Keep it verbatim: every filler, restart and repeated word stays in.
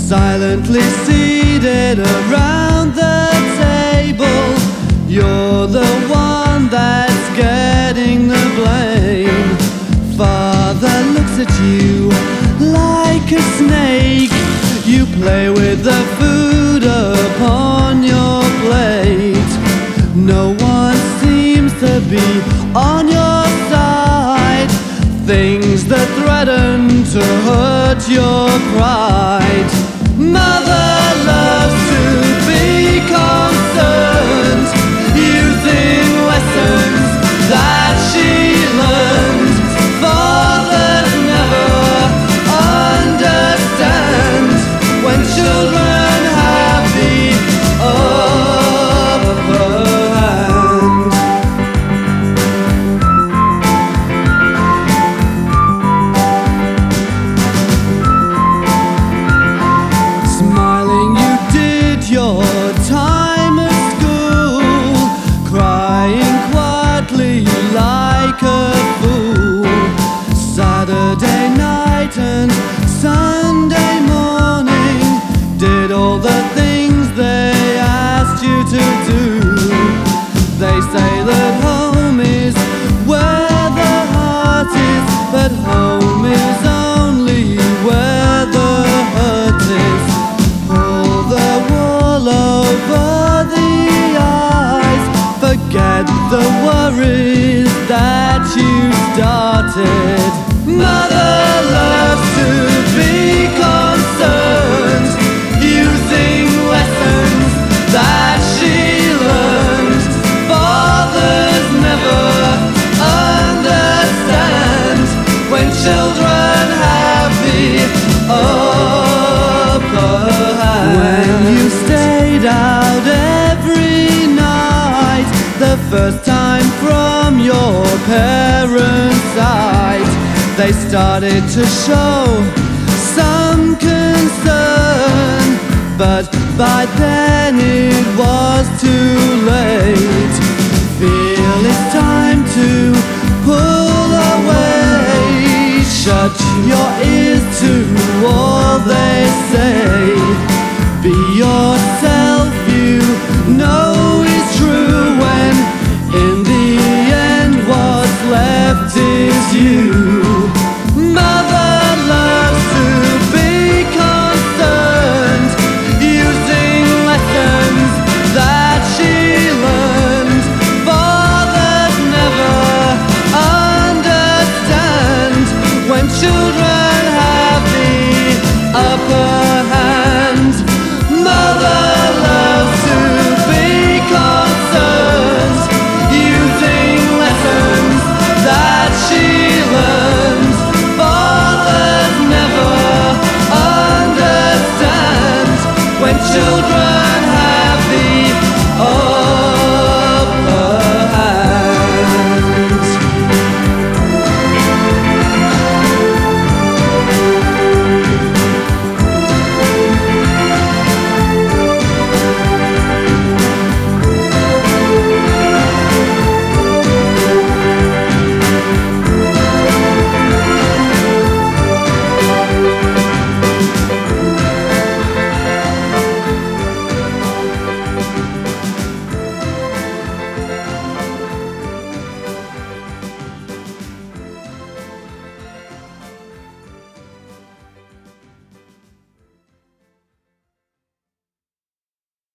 silently seated around the table. You're the one that's getting the blame. Father looks at you like a snake. You play with the food upon your plate. No one seems to be on your side. Things that threaten to hurt your pride. Mother loves to be concerned, using lessons that she learned. Fathers never understand when children have the upper hand. Smiling, you did your time at school, crying quietly like a fool. Saturday night and Sunday morning, did all the things they asked you to do. They say that home is where the heart is, but home is only where the hurt is. Pull the wool over the eyes, forget the worries that you started. Mother loves to be concerned, using lessons that she learned. Fathers never understand when children have the upper hand. When you stayed out every night, the first time from your parents' side, they started to show some concern, but by then it was too late. Feel it's time to pull away. Shut your ears to all they say. Be yourself, you know is true, when in the end what's left is you. Mother loves to be concerned, using lessons that she learned. Fathers never understand when children have the upper hand. Mother loves to be concerned, using lessons that she learned. Fathers never understand when children